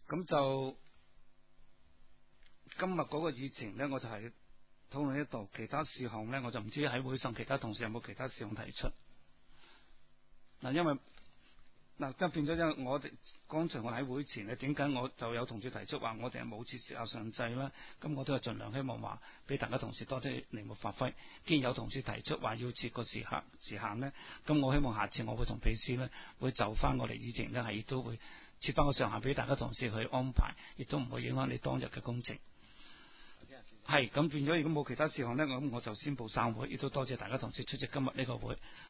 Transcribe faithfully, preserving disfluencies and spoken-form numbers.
咁就今日嗰個議程呢，我就係討論呢度，其他事項呢，我就唔知喺會上其他同事有冇其他事項提出。嗱，因為嗱，即係變咗，因為我哋剛才我喺會前咧，點解我就有同事提出話我哋係冇設時效上制啦？咁我都係盡量希望話俾大家同事多啲靈活發揮。既然有同事提出話要設個時限時限呢，咁我希望下次我會同秘書呢會就翻我哋議程呢，係都會設翻個上限俾大家同事去安排，亦都唔會影響你當日嘅工程。係咁變咗，如果冇其他事項呢，咁我就宣布散會，亦都多謝大家同事出席今日呢個會。